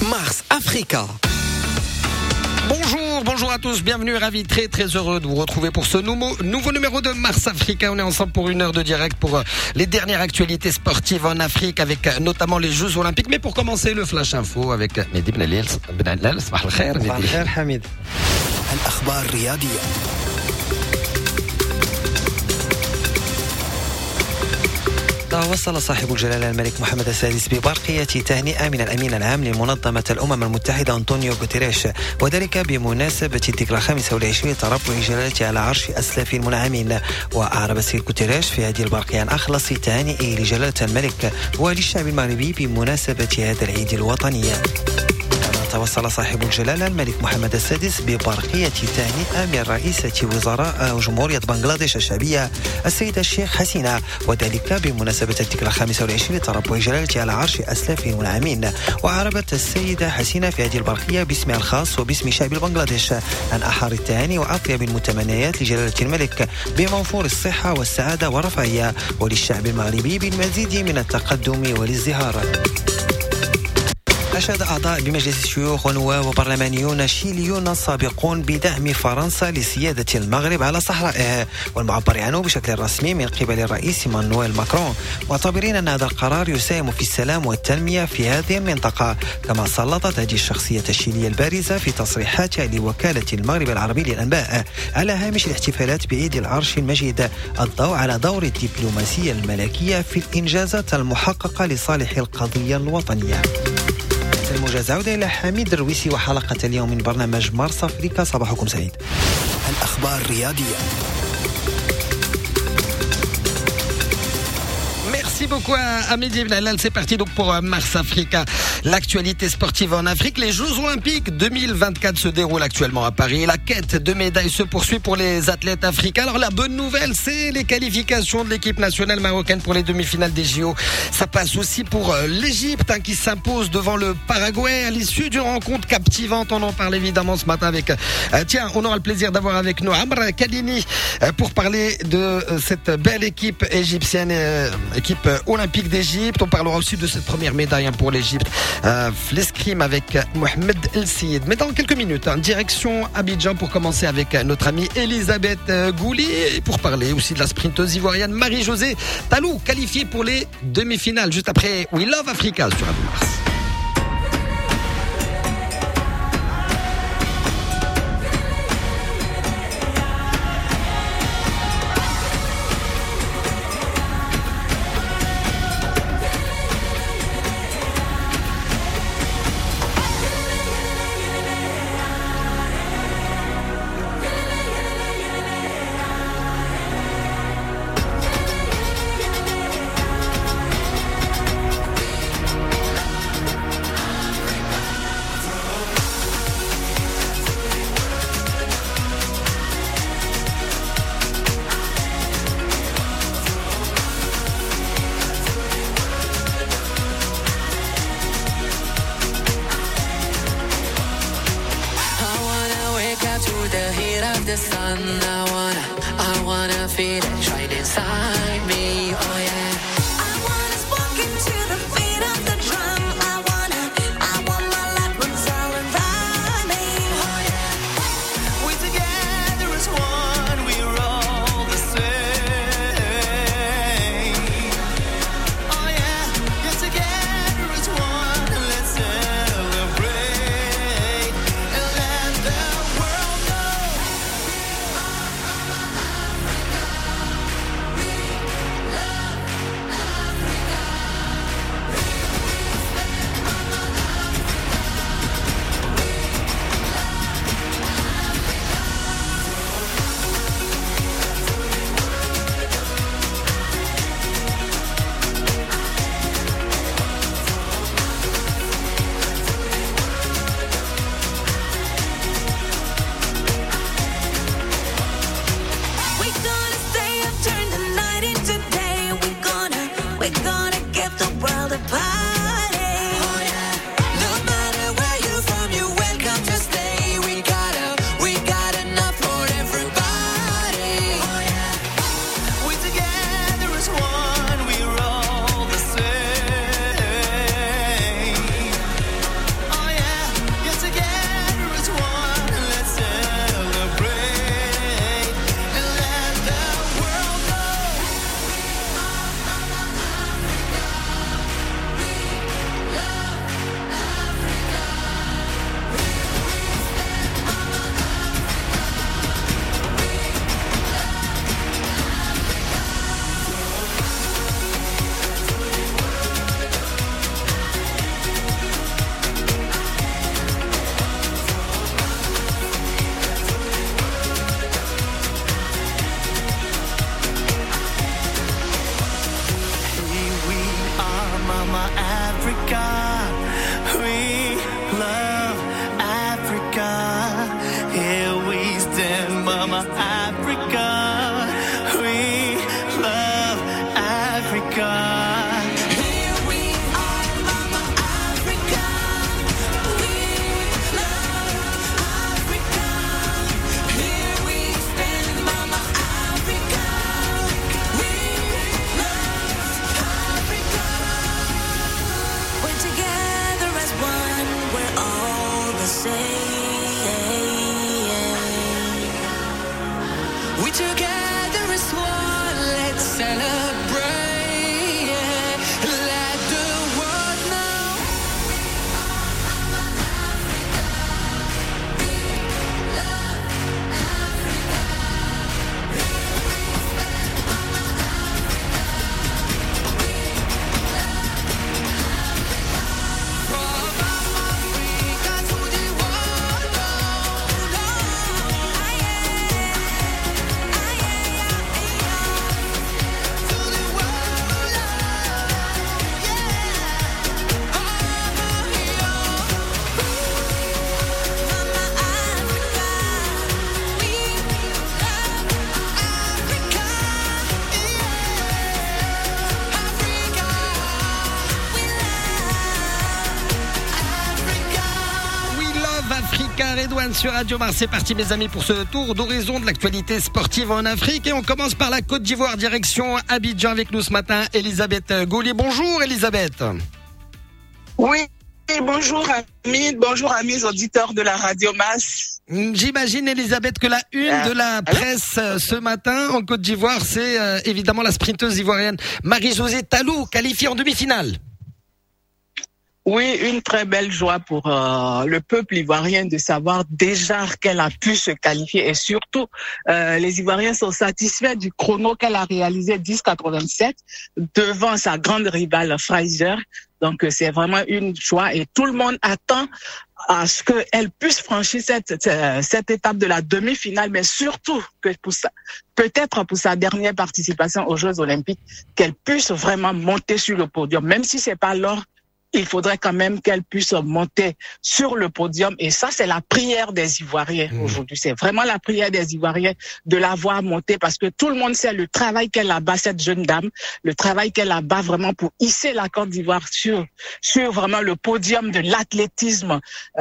Mars Africa. Bonjour à tous, bienvenue, ravi, très heureux de vous retrouver pour ce nouveau numéro de Mars Africa. On est ensemble pour une heure de direct pour les dernières actualités sportives en Afrique avec notamment les Jeux Olympiques. Mais pour commencer, le Flash Info avec Mehdi Benalil. صباح الخير صباح الخير حميد. الأخبار الرياضية. وصل صاحب الجلالة الملك محمد السادس ببرقية تهنئة من الأمين العام لمنظمة الأمم المتحدة أنطونيو غوتيريش، وذلك بمناسبة الذكرى 25 تربع جلالته على عرش أسلاف المنعمين. وأعرب السيد غوتيريش في هذه البرقية عن أخلص تهانئه لجلالة الملك وللشعب المغربي بمناسبة هذا العيد الوطني. توصل صاحب الجلالة الملك محمد السادس ببرقية تهنئة من رئيسة وزراء جمهورية بنغلاديش الشعبية السيدة الشيخ حسينة، وذلك بمناسبة الذكرى 25 لتربع جلالته على عرش أسلاف المنعمين. وأعربت السيدة حسينة في هذه البرقية باسمها الخاص وباسم شعب بنغلاديش عن أحر التهاني وأطيب المتمنيات لجلالة الملك بموفور الصحة والسعادة والرفاهية، وللشعب المغربي بالمزيد من التقدم والازدهار. أشاد أعضاء بمجلس الشيوخ ونواب وبرلمانيون شيليون سابقون بدعم فرنسا لسيادة المغرب على صحرائه، والمعبر عنه بشكل رسمي من قبل الرئيس مانويل ماكرون، معتبرين أن هذا القرار يساهم في السلام والتنمية في هذه المنطقة. كما سلطت هذه الشخصية الشيلية البارزة في تصريحاتها لوكالة المغرب العربي للأنباء على هامش الاحتفالات بعيد العرش المجيد الضوء على دور الدبلوماسية الملكية في الإنجازات المحققة لصالح القضية الوطنية. الموجز عودة إلى حميد الرويسي وحلقة اليوم من برنامج مارس أفريكا. صباحكم سعيد. الأخبار الرياضية. Merci beaucoup à Mehdi Benalil. C'est parti donc pour Mars Africa. L'actualité sportive en Afrique. Les Jeux Olympiques 2024 se déroulent actuellement à Paris. La quête de médailles se poursuit pour les athlètes africains. Alors la bonne nouvelle, c'est les qualifications de l'équipe nationale marocaine pour les demi-finales des JO. Ça passe aussi pour l'Égypte qui s'impose devant le Paraguay à l'issue d'une rencontre captivante. On en parle évidemment ce matin avec... on aura le plaisir d'avoir avec nous Amr Kadini pour parler de cette belle équipe égyptienne, équipe olympique d'Égypte. On parlera aussi de cette première médaille pour l'Égypte, l'escrime avec Mohamed El Siyed. Mais dans quelques minutes, direction Abidjan pour commencer avec notre amie Elisabeth Gouli et pour parler aussi de la sprinteuse ivoirienne Marie-Josée Talou, qualifiée pour les demi-finales juste après We Love Africa sur Radio Mars. The sun, I wanna feel it right inside me, oh yeah. I wanna walk into the beat of the drum. I want my life revolving around me, oh yeah. We together as one, we're all the same. Oh yeah, you're together as one. Let's celebrate and let the world know. We together as one, let's celebrate. Let the world know. From Africa to the world, Africa, Redouane sur Radio Mars. C'est parti mes amis pour ce tour d'horizon de l'actualité sportive en Afrique. Et on commence par la Côte d'Ivoire, direction Abidjan avec nous ce matin, Elisabeth Gaulier. Bonjour Elisabeth. Oui, bonjour amis auditeurs de la Radio Mars. J'imagine Elisabeth que la une de la presse ce matin en Côte d'Ivoire, c'est évidemment la sprinteuse ivoirienne Marie-Josée Tallou, qualifiée en demi-finale. Oui, une très belle joie pour le peuple ivoirien de savoir déjà qu'elle a pu se qualifier et surtout les Ivoiriens sont satisfaits du chrono qu'elle a réalisé 10,87 devant sa grande rivale Fraser. Donc c'est vraiment une joie et tout le monde attend à ce qu'elle puisse franchir cette étape de la demi-finale, mais surtout que peut-être pour sa dernière participation aux Jeux Olympiques, qu'elle puisse vraiment monter sur le podium, même si c'est pas l'or. Il faudrait quand même qu'elle puisse monter sur le podium. Et ça, c'est la prière des Ivoiriens aujourd'hui. C'est vraiment la prière des Ivoiriens de la voir monter parce que tout le monde sait le travail qu'elle a bas, cette jeune dame, le travail qu'elle a bas vraiment pour hisser la Côte d'Ivoire sur vraiment le podium de l'athlétisme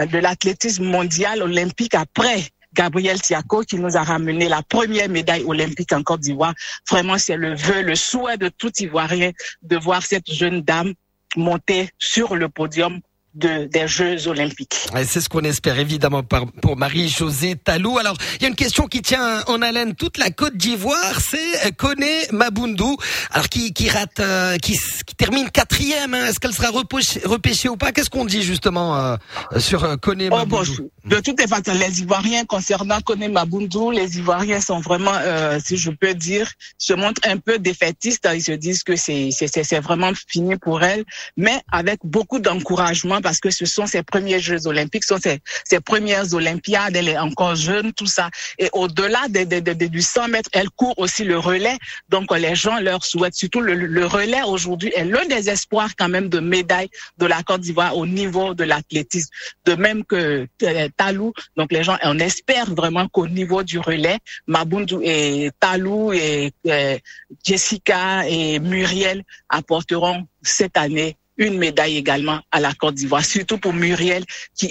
mondial olympique après Gabriel Tiako qui nous a ramené la première médaille olympique en Côte d'Ivoire. Vraiment, c'est le vœu, le souhait de tout Ivoirien de voir cette jeune dame monter sur le podium des Jeux Olympiques. Et c'est ce qu'on espère évidemment pour Marie-Josée Tallou. Alors, il y a une question qui tient en haleine toute la Côte d'Ivoire, c'est Koné Mabundu, alors qui rate, qui termine 4e. Est-ce qu'elle sera repêchée ou pas? Qu'est-ce qu'on dit justement sur Koné Mabundu? De toutes les façons, les Ivoiriens concernant Koné Mabundu, les Ivoiriens sont vraiment, si je peux dire, se montrent un peu défaitistes. Ils se disent que c'est vraiment fini pour elle, mais avec beaucoup d'encouragement parce que ce sont ses premiers Jeux Olympiques, ce sont ses premières Olympiades, elle est encore jeune, tout ça. Et au-delà du 100 mètres, elle court aussi le relais. Donc les gens leur souhaitent, surtout le relais aujourd'hui est l'un des espoirs quand même de médaille de la Côte d'Ivoire au niveau de l'athlétisme. De même que Tallou, donc les gens, on espère vraiment qu'au niveau du relais, Mabundu et Tallou et Jessica et Muriel apporteront cette année une médaille également à la Côte d'Ivoire, surtout pour Muriel qui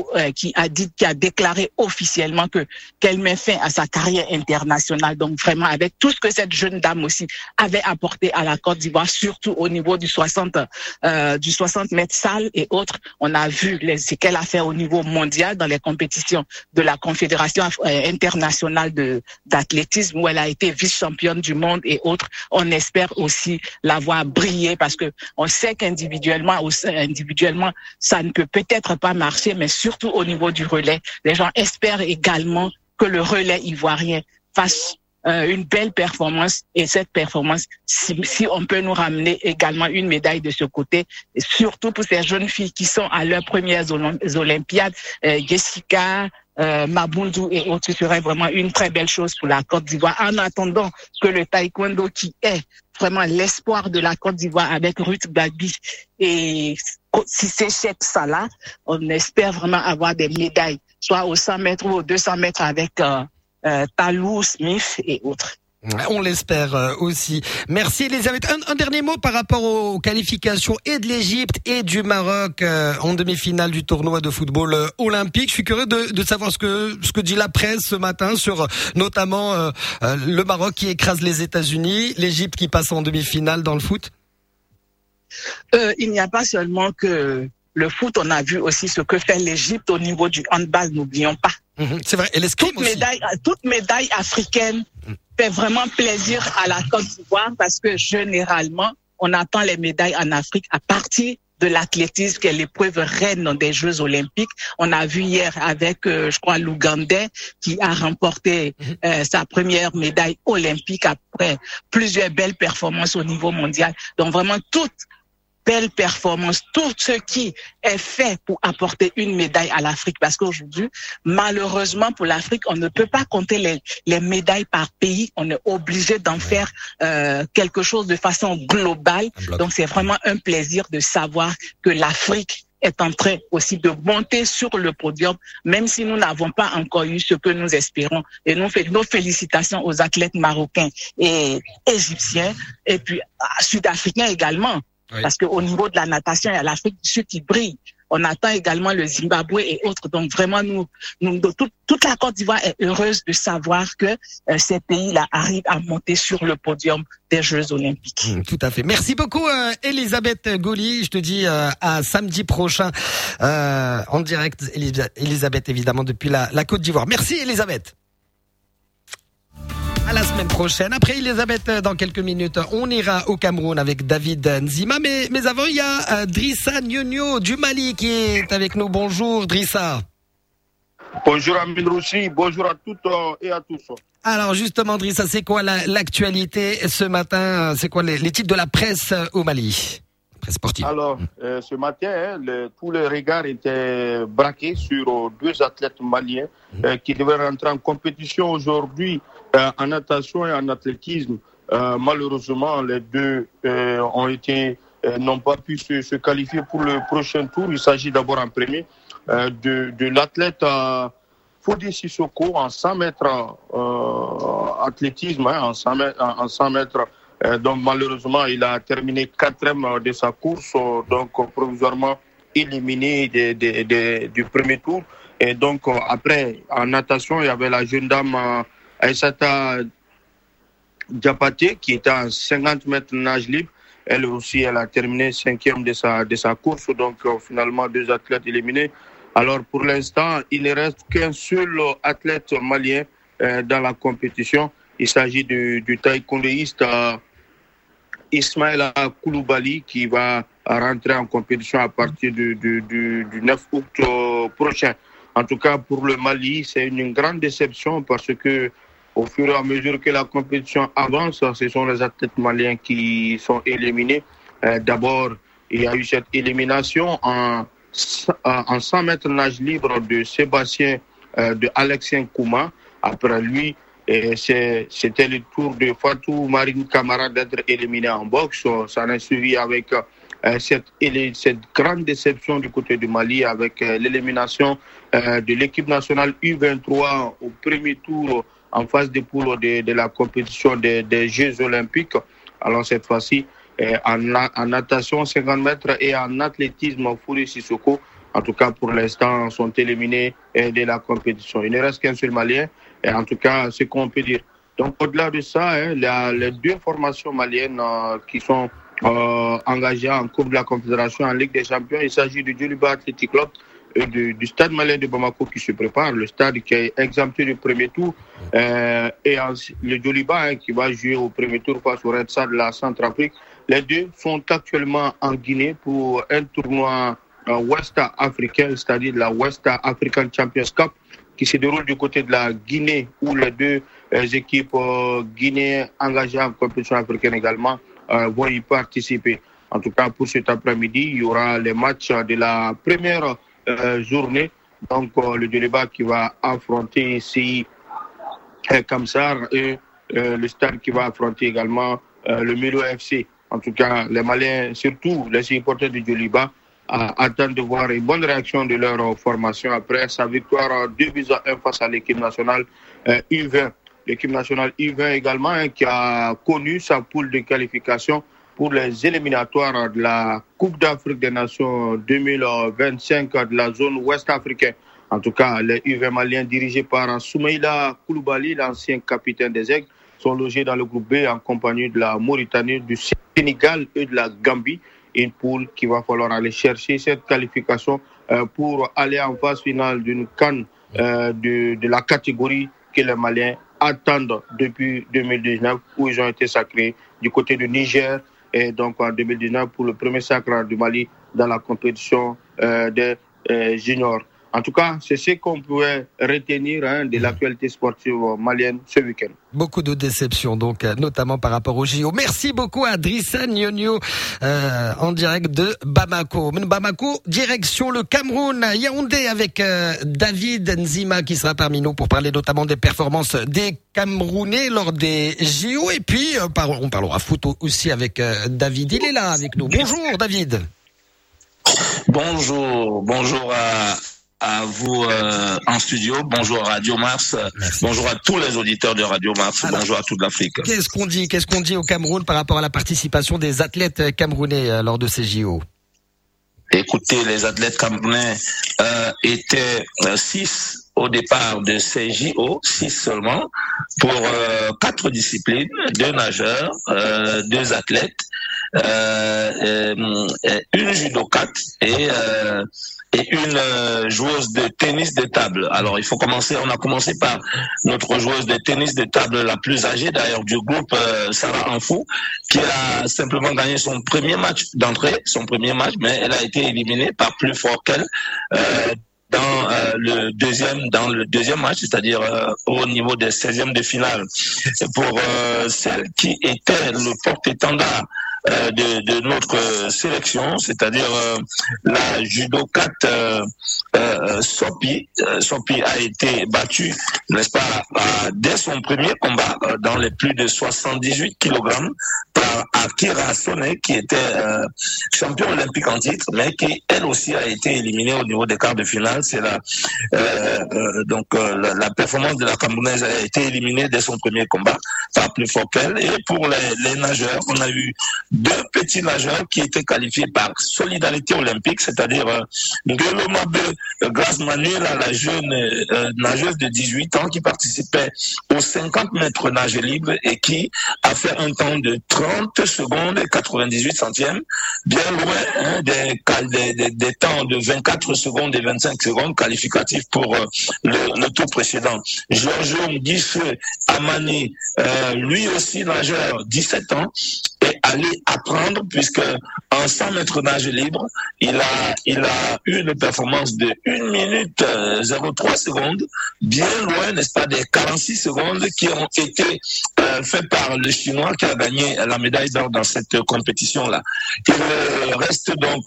a déclaré officiellement qu'elle met fin à sa carrière internationale. Donc vraiment avec tout ce que cette jeune dame aussi avait apporté à la Côte d'Ivoire, surtout au niveau du 60 mètres salle et autres, on a vu ce qu'elle a fait au niveau mondial dans les compétitions de la Confédération internationale d'athlétisme où elle a été vice-championne du monde et autres. On espère aussi la voir briller parce que on sait qu'individuellement, ça ne peut peut-être pas marcher, mais surtout au niveau du relais, les gens espèrent également que le relais ivoirien fasse une belle performance et cette performance, si on peut nous ramener également une médaille de ce côté, et surtout pour ces jeunes filles qui sont à leurs premières Olympiades, Jessica, Mabundu et autres, ce serait vraiment une très belle chose pour la Côte d'Ivoire. En attendant que le taekwondo qui est vraiment l'espoir de la Côte d'Ivoire avec Ruth Babi et Cissé Cheikh Salah, on espère vraiment avoir des médailles, soit au 100 mètres ou au 200 mètres avec Tallou, Smith et autres. On l'espère aussi. Merci Elisabeth. Un dernier mot par rapport aux qualifications et de l'Égypte et du Maroc en demi-finale du tournoi de football olympique. Je suis curieux de savoir ce que dit la presse ce matin sur notamment le Maroc qui écrase les États-Unis, l'Égypte qui passe en demi-finale dans le foot. Il n'y a pas seulement que le foot, on a vu aussi ce que fait l'Égypte au niveau du handball, n'oublions pas. C'est vrai, et l'escrime aussi. Toute médaille africaine fait vraiment plaisir à la Côte d'Ivoire parce que généralement, on attend les médailles en Afrique à partir de l'athlétisme, qui est l'épreuve reine des Jeux Olympiques. On a vu hier avec, je crois, l'Ougandais qui a remporté sa première médaille olympique après plusieurs belles performances au niveau mondial. Donc vraiment, toute belle performance, tout ce qui est fait pour apporter une médaille à l'Afrique. Parce qu'aujourd'hui, malheureusement pour l'Afrique, on ne peut pas compter les médailles par pays. On est obligé d'en faire quelque chose de façon globale. Donc c'est vraiment un plaisir de savoir que l'Afrique est en train aussi de monter sur le podium, même si nous n'avons pas encore eu ce que nous espérons. Et nous faisons nos félicitations aux athlètes marocains et égyptiens, et puis sud-africains également. Oui. Parce qu'au niveau de la natation, il y a l'Afrique du Sud qui brille. On attend également le Zimbabwe et autres. Donc vraiment, toute la Côte d'Ivoire est heureuse de savoir que ces pays-là arrivent à monter sur le podium des Jeux Olympiques. Tout à fait. Merci beaucoup, Elisabeth Goli. Je te dis à samedi prochain en direct, Elisabeth, évidemment, depuis la Côte d'Ivoire. Merci, Elisabeth. À la semaine prochaine. Après Elisabeth, dans quelques minutes, on ira au Cameroun avec David Nzima. Mais avant, il y a Drissa Nyonyo du Mali qui est avec nous. Bonjour Drissa. Bonjour Amine Roussi, bonjour à toutes et à tous. Alors justement Drissa, c'est quoi l'actualité ce matin? C'est quoi les titres de la presse au Mali? Presse sportive. Alors, ce matin, tous les regards étaient braqués sur deux athlètes maliens qui devaient rentrer en compétition aujourd'hui en natation et en athlétisme. Malheureusement, les deux n'ont pas pu se qualifier pour le prochain tour. Il s'agit d'abord en premier de l'athlète Fodé Sissoko en 100 mètres athlétisme, en 100 mètres. Donc malheureusement, il a terminé 4e de sa course, donc provisoirement éliminé du premier tour. Et donc après, en natation, il y avait la jeune dame Aïssata Diapaté qui était en 50 mètres nage libre. Elle aussi, elle a terminé 5e de sa course. Donc finalement, 2 athlètes éliminés. Alors pour l'instant, il ne reste qu'un seul athlète malien dans la compétition. Il s'agit du taekwondoïste Ismaïla Koulibaly qui va rentrer en compétition à partir du 9 août prochain. En tout cas, pour le Mali, c'est une grande déception parce que au fur et à mesure que la compétition avance, ce sont les athlètes maliens qui sont éliminés. D'abord, il y a eu cette élimination en 100 mètres nage libre de Sébastien de Alexien Kouma. Après lui, c'était le tour de Fatou Marine Camara d'être éliminé en boxe. Ça a suivi avec cette grande déception du côté du Mali avec l'élimination de l'équipe nationale U23 au premier tour en phase de poule de la compétition des Jeux Olympiques. Alors cette fois-ci, en natation 50 mètres et en athlétisme, Fodé Sissoko, en tout cas pour l'instant, sont éliminés de la compétition. Il ne reste qu'un seul Malien, et en tout cas, c'est ce qu'on peut dire. Donc au-delà de ça, les 2 formations maliennes qui sont engagées en Coupe de la Confédération, en Ligue des Champions, il s'agit du Djoliba Athletic Club et du Stade malien de Bamako qui se prépare, le stade qui est exempté du premier tour, et le Djoliba qui va jouer au premier tour face au Red Star de la Centrafrique. Les 2 sont actuellement en Guinée pour un tournoi West africain, c'est-à-dire la West African Champions Cup, qui se déroule du côté de la Guinée, où les 2 équipes guinéennes engagées en compétition africaine également vont y participer. En tout cas, pour cet après-midi, il y aura les matchs de la première journée. Donc, le Djoliba qui va affronter ici Kamsar et le Stade qui va affronter également le Milo FC. En tout cas, les Maliens, surtout les supporters du Djoliba, attendent de voir une bonne réaction de leur formation après sa victoire 2-1 face à l'équipe nationale U20. L'équipe nationale U20 également qui a connu sa poule de qualification pour les éliminatoires de la Coupe d'Afrique des Nations 2025 de la zone ouest africaine. En tout cas, les U20 maliens dirigés par Soumaïla Koulibaly, l'ancien capitaine des Aigles, sont logés dans le groupe B en compagnie de la Mauritanie, du Sénégal et de la Gambie. une poule qu'il va falloir aller chercher cette qualification pour aller en phase finale d'une CAN de la catégorie que les Maliens attendent depuis 2019, où ils ont été sacrés du côté du Niger, et donc en 2019 pour le premier sacre du Mali dans la compétition des juniors. En tout cas, c'est ce qu'on pouvait retenir de l'actualité sportive malienne ce week-end. Beaucoup de déceptions, donc, notamment par rapport au JO. Merci beaucoup à Drissa Nyonyo, en direct de Bamako. Bamako, direction le Cameroun, Yaoundé, avec David Nzima qui sera parmi nous pour parler notamment des performances des Camerounais lors des JO. Et puis, on parlera foot aussi avec David. Il est là avec nous. Bonjour David. Bonjour à vous en studio, bonjour à Radio Mars, bonjour à tous les auditeurs de Radio Mars, bonjour à toute l'Afrique. Qu'est-ce qu'on dit au Cameroun par rapport à la participation des athlètes camerounais lors de ces JO? Écoutez, les athlètes camerounais étaient 6 au départ de ces JO, 6 seulement, pour 4 disciplines, 2 nageurs, 2 athlètes, une judokate et une joueuse de tennis de table. Alors, on a commencé par notre joueuse de tennis de table la plus âgée d'ailleurs du groupe, Sarah Anfou, qui a simplement gagné son premier match d'entrée, mais elle a été éliminée par plus fort qu'elle, dans le deuxième match, c'est-à-dire au niveau des 16e de finale. Pour celle qui était le porte-étendard de notre sélection, c'est-à-dire la judokate Sopi. Sopi a été battue, n'est-ce pas, dès son premier combat dans les plus de 78 kg par Akira Sone, qui était champion olympique en titre, mais qui elle aussi a été éliminée au niveau des quarts de finale. C'est la performance de la Camerounaise a été éliminée dès son premier combat par plus fort qu'elle. Et pour les nageurs, on a eu 2 petits nageurs qui étaient qualifiés par solidarité olympique, c'est-à-dire Ngelo Mabe Grace Manuela, la jeune nageuse de 18 ans qui participait aux 50 mètres nage libre et qui a fait un temps de 30 secondes et 98 centièmes, bien loin des temps de 24 secondes et 25 secondes qualificatifs pour le tour précédent. Giorgio Nguisse Amani, lui aussi nageur, 17 ans, est allé apprendre, puisque en 100 mètres nage libre, il a eu une performance de 1 minute 03 secondes, bien loin, n'est-ce pas, des 46 secondes qui ont été faites par le Chinois qui a gagné la médaille d'or dans cette compétition-là. Il reste donc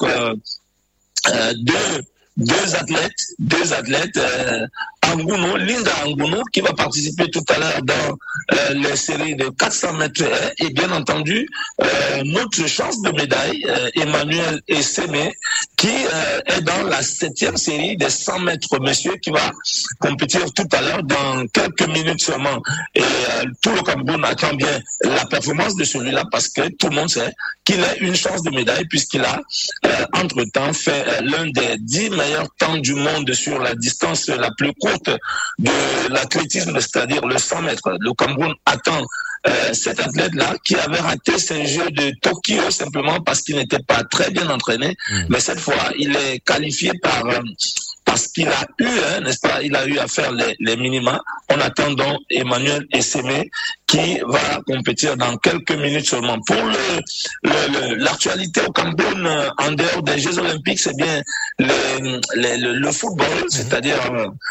deux athlètes, Anguno, Linda Anguno, qui va participer tout à l'heure dans les séries de 400 mètres et bien entendu notre chance de médaille, Emmanuel Essémé, qui est dans la 7e série des 100 mètres monsieur, qui va compétir tout à l'heure dans quelques minutes seulement. Et tout le Cameroun attend bien la performance de celui-là, parce que tout le monde sait qu'il a une chance de médaille, puisqu'il a entre-temps fait l'un des 10 meilleurs temps du monde sur la distance la plus courte de l'athlétisme, c'est-à-dire le 100 mètres. Le Cameroun attend cet athlète-là qui avait raté ses Jeux de Tokyo simplement parce qu'il n'était pas très bien entraîné. Mais cette fois, il est qualifié parce qu'il a eu, n'est-ce pas, il a eu à faire les minima. On attend donc Emmanuel Essémé qui va compétir dans quelques minutes seulement. Pour l'actualité au Cameroun, en dehors des Jeux Olympiques, c'est bien le football, c'est-à-dire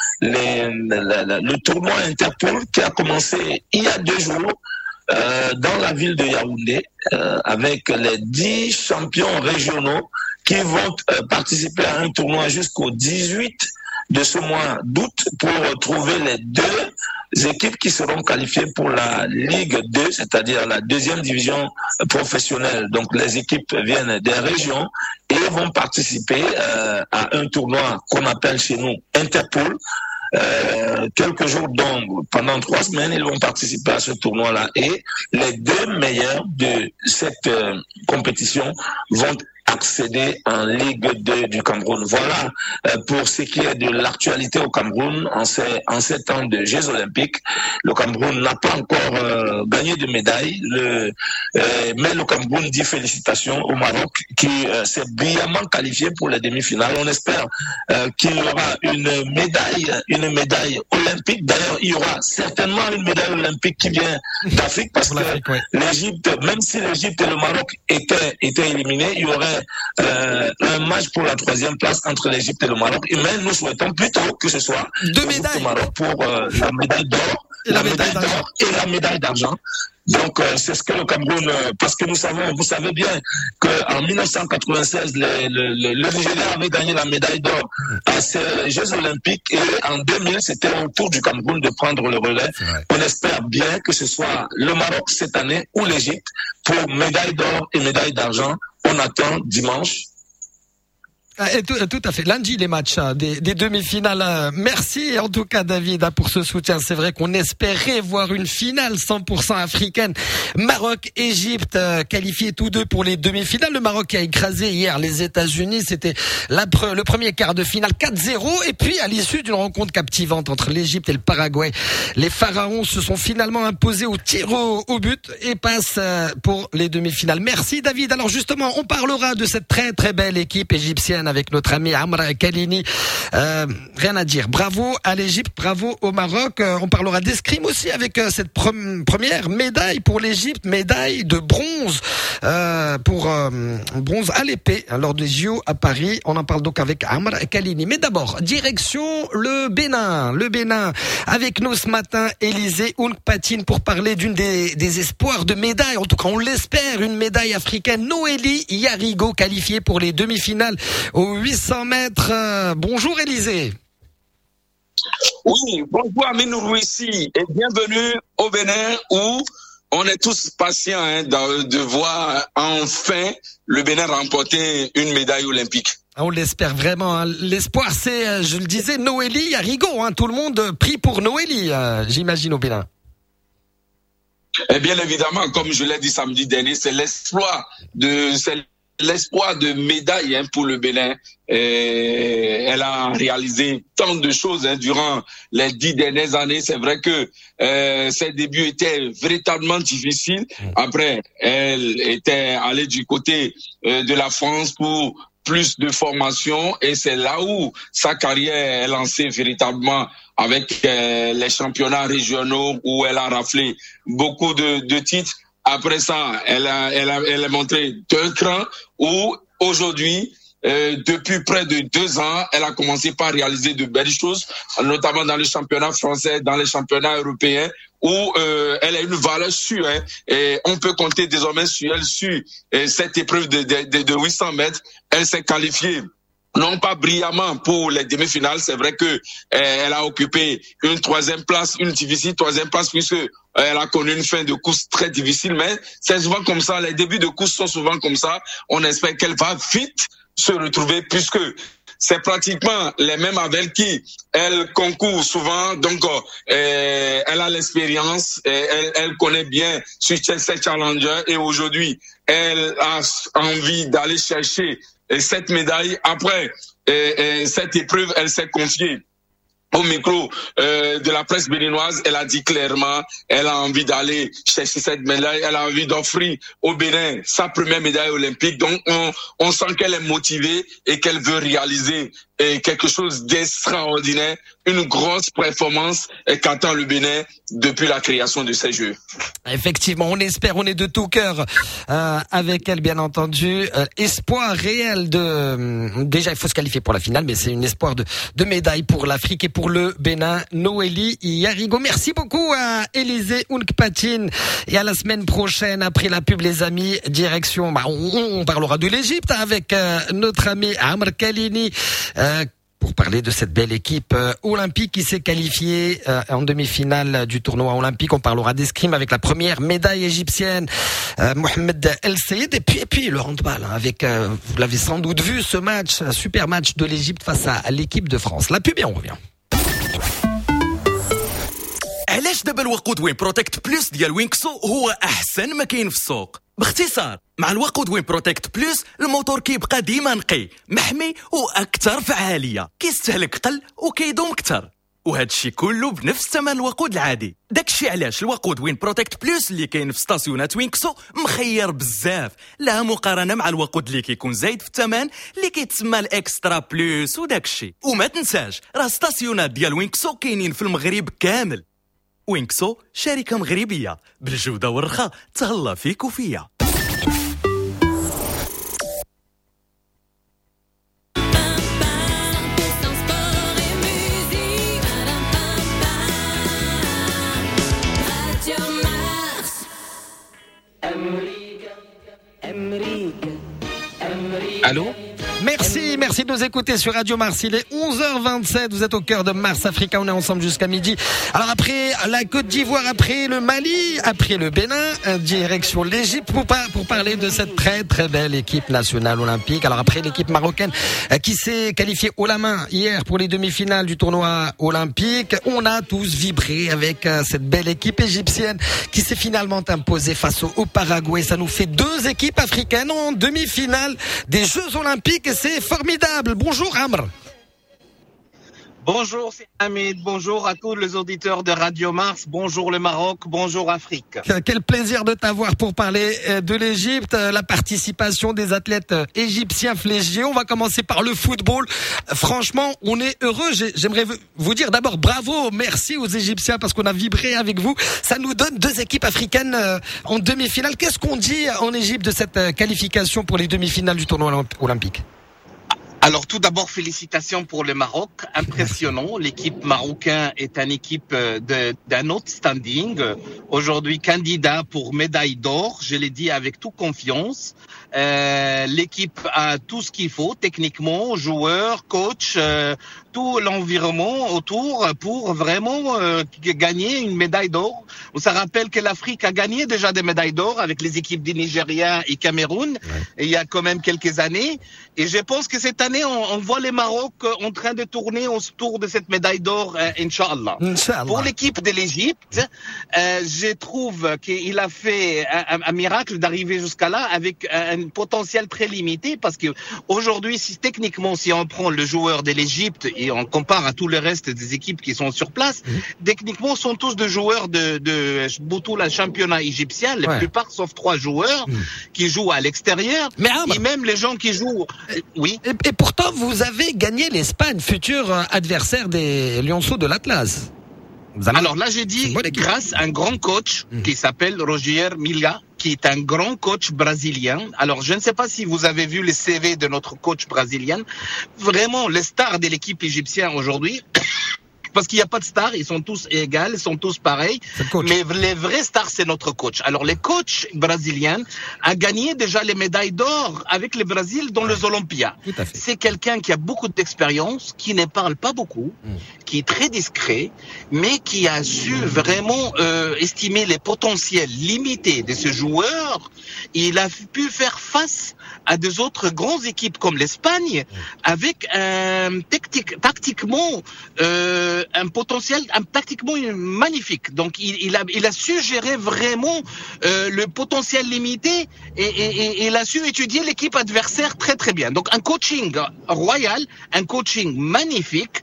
le tournoi Interpol qui a commencé il y a 2 jours dans la ville de Yaoundé, avec les 10 champions régionaux qui vont participer à un tournoi jusqu'au 18 de ce mois d'août pour trouver les 2 équipes qui seront qualifiées pour la Ligue 2, c'est-à-dire la 2e division professionnelle. Donc les équipes viennent des régions et vont participer à un tournoi qu'on appelle chez nous Interpol. Quelques jours, donc pendant 3 semaines, ils vont participer à ce tournoi-là, et les 2 meilleurs de cette compétition vont accéder en Ligue 2 du Cameroun. Voilà pour ce qui est de l'actualité au Cameroun en ces temps de Jeux Olympiques. Le Cameroun n'a pas encore gagné de médaille, mais le Cameroun dit félicitations au Maroc qui s'est brillamment qualifié pour les demi-finales. On espère qu'il y aura une médaille olympique. D'ailleurs, il y aura certainement une médaille olympique qui vient d'Afrique parce que l'Égypte, même si l'Égypte et le Maroc étaient éliminés, il y aurait un match pour la 3e place entre l'Égypte et le Maroc. Mais nous souhaitons plutôt que ce soit le Maroc pour la médaille d'or et la médaille d'argent. Donc c'est ce que le Cameroun, parce que vous savez bien qu'en 1996, le Nigeria avait gagné la médaille d'or à ces Jeux Olympiques et en 2000, c'était au tour du Cameroun de prendre le relais. On espère bien que ce soit le Maroc cette année ou l'Égypte pour médaille d'or et médaille d'argent. On attend dimanche. Et tout à fait. Lundi, les matchs des demi-finales. Merci en tout cas, David, pour ce soutien. C'est vrai qu'on espérait voir une finale 100% africaine. Maroc-Égypte qualifiés tous deux pour les demi-finales. Le Maroc a écrasé hier les États-Unis. C'était le premier quart de finale 4-0. Et puis, à l'issue d'une rencontre captivante entre l'Égypte et le Paraguay, les Pharaons se sont finalement imposés au tir au but et passent pour les demi-finales. Merci, David. Alors justement, on parlera de cette très très belle équipe égyptienne avec notre ami Amr Kalini. Rien à dire. Bravo à l'Égypte, bravo au Maroc. On parlera d'escrime aussi avec cette première médaille pour l'Égypte, médaille de bronze bronze à l'épée lors des JO à Paris. On en parle donc avec Amr Kalini. Mais d'abord, direction le Bénin. Le Bénin avec nous ce matin, Élisée Ounpatine pour parler d'une des espoirs de médaille. En tout cas, on l'espère, une médaille africaine. Noélie Yarigo qualifiée pour les demi-finales aux 800 mètres. Bonjour Élisée. Oui, bonjour Aminou Rouissi et bienvenue au Bénin où on est tous patients de voir enfin le Bénin remporter une médaille olympique. On l'espère vraiment. L'espoir, c'est, je le disais, Noélie Yarigo. Tout le monde prie pour Noélie, j'imagine, au Bénin. Et bien évidemment, comme je l'ai dit samedi dernier, c'est l'espoir de médaille pour le Bénin. Elle a réalisé tant de choses durant les 10 dernières années. C'est vrai que ses débuts étaient véritablement difficiles. Après, elle était allée du côté de la France pour plus de formation et c'est là où sa carrière est lancée véritablement avec les championnats régionaux où elle a raflé beaucoup de titres. Après ça, elle a montré d'un cran où aujourd'hui, depuis près de 2 ans, elle a commencé par réaliser de belles choses, notamment dans le championnat français, dans les championnats européens, où elle a une valeur sûre. Et on peut compter désormais sur elle, sur cette épreuve de 800 mètres. Elle s'est qualifiée. Non pas brillamment pour les demi-finales, c'est vrai que elle a occupé une 3e place, une difficile 3e place puisque elle a connu une fin de course très difficile, mais c'est souvent comme ça, les débuts de course sont souvent comme ça. On espère qu'elle va vite se retrouver puisque c'est pratiquement les mêmes avec qui elle concourt souvent, donc elle a l'expérience, elle connaît bien ces challengers et aujourd'hui elle a envie d'aller chercher cette médaille. Après cette épreuve, elle s'est confiée au micro de la presse béninoise. Elle a dit clairement, elle a envie d'aller chercher cette médaille, elle a envie d'offrir au Bénin sa première médaille olympique. Donc on sent qu'elle est motivée et qu'elle veut réaliser quelque chose d'extraordinaire, une grosse performance qu'attend le Bénin depuis la création de ces Jeux. Effectivement, on espère, on est de tout cœur avec elle, bien entendu. Espoir réel déjà il faut se qualifier pour la finale, mais c'est un espoir de médaille pour l'Afrique et pour le Bénin. Noélie Yarigo, merci beaucoup à Élisée Ounpatine et à la semaine prochaine après la pub, les amis. Direction, on parlera de l'Égypte avec notre ami Amr Kalini. Pour parler de cette belle équipe olympique qui s'est qualifiée en demi-finale du tournoi olympique. On parlera d'escrime avec la première médaille égyptienne, Mohamed El Sayed. Et puis le handball, avec, vous l'avez sans doute vu, ce match, un super match de l'Égypte face à l'équipe de France. La pub et on revient. علاش دابا الوقود وين بروتكت بلس ديال وينكسو هو احسن ما كاين في السوق؟ باختصار مع الوقود وين بروتكت بلس الموتور كيبقى ديما نقي محمي واكثر فعاليه، كيستهلك قل وكيدوم اكثر، وهذا الشيء كله بنفس ثمن الوقود العادي. داكشي علاش الوقود وين بروتكت بلس اللي كاين في ستاسيونات وينكسو مخير بزاف، لا مقارنه مع الوقود اللي كيكون زايد في الثمن اللي كيتسمى الاكسترا بلس وداكشي. وما تنساش راه ستاسيونات ديال وينكسو كاينين في المغرب كامل. وينكسو شركه مغربيه بالجوده والرخاء، تهلا فيك وفيا. Allô? Merci de nous écouter sur Radio Mars. Il est 11h27, vous êtes au cœur de Mars Africa, on est ensemble jusqu'à midi. Alors après la Côte d'Ivoire, après le Mali, après le Bénin, direction l'Égypte pour parler de cette très très belle équipe nationale olympique. Alors après l'équipe marocaine qui s'est qualifiée haut la main hier pour les demi-finales du tournoi olympique, on a tous vibré avec cette belle équipe égyptienne qui s'est finalement imposée face au Paraguay. Ça nous fait 2 équipes africaines en demi-finale des Jeux olympiques et c'est formidable. Bonjour Amr. Bonjour, c'est Hamid. Bonjour à tous les auditeurs de Radio Mars. Bonjour le Maroc. Bonjour Afrique. Quel plaisir de t'avoir pour parler de l'Égypte, la participation des athlètes égyptiens flégiers. On va commencer par le football. Franchement, on est heureux. J'aimerais vous dire d'abord bravo, merci aux Égyptiens parce qu'on a vibré avec vous. Ça nous donne 2 équipes africaines en demi-finale. Qu'est-ce qu'on dit en Égypte de cette qualification pour les demi-finales du tournoi olympique ? Alors tout d'abord, félicitations pour le Maroc, impressionnant. L'équipe marocaine est une équipe d'un autre standing. Aujourd'hui, candidat pour médaille d'or, je l'ai dit avec toute confiance. L'équipe a tout ce qu'il faut, techniquement, joueurs, coach, tout l'environnement autour pour vraiment gagner une médaille d'or. On se rappelle que l'Afrique a gagné déjà des médailles d'or avec les équipes du Nigeria et Cameroun, il y a quand même quelques années. Et je pense que cette année, on voit le Maroc en train de tourner autour de cette médaille d'or, Inch'Allah. Pour l'équipe de l'Égypte, je trouve qu'il a fait un miracle d'arriver jusqu'à là avec un potentiel très limité parce que aujourd'hui, techniquement, si on prend le joueur de l'Égypte et on compare à tout le reste des équipes qui sont sur place, techniquement, sont tous des joueurs de Boutou, la championnat égyptien, la plupart sauf 3 joueurs qui jouent à l'extérieur. Et même les gens qui jouent, oui. Et pourtant, vous avez gagné l'Espagne, futur adversaire des Lionceaux de l'Atlas. Alors là, j'ai dit, grâce à un grand coach qui s'appelle Roger Milla, qui est un grand coach brésilien. Alors, je ne sais pas si vous avez vu le CV de notre coach brésilien. Vraiment, les stars de l'équipe égyptienne aujourd'hui, parce qu'il n'y a pas de stars, ils sont tous égaux, ils sont tous pareils. Mais les vrais stars, c'est notre coach. Alors, le coach brésilien a gagné déjà les médailles d'or avec le Brésil dans les Olympiades. C'est quelqu'un qui a beaucoup d'expérience, qui ne parle pas beaucoup, qui est très discret, mais qui a su vraiment estimer les potentiels limités de ce joueur. Il a pu faire face à des autres grandes équipes comme l'Espagne avec tactiquement un potentiel tactiquement magnifique. Donc il a su gérer vraiment le potentiel limité et il a su étudier l'équipe adversaire très très bien. Donc un coaching royal, un coaching magnifique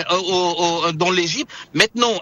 dans l'Égypte. Maintenant,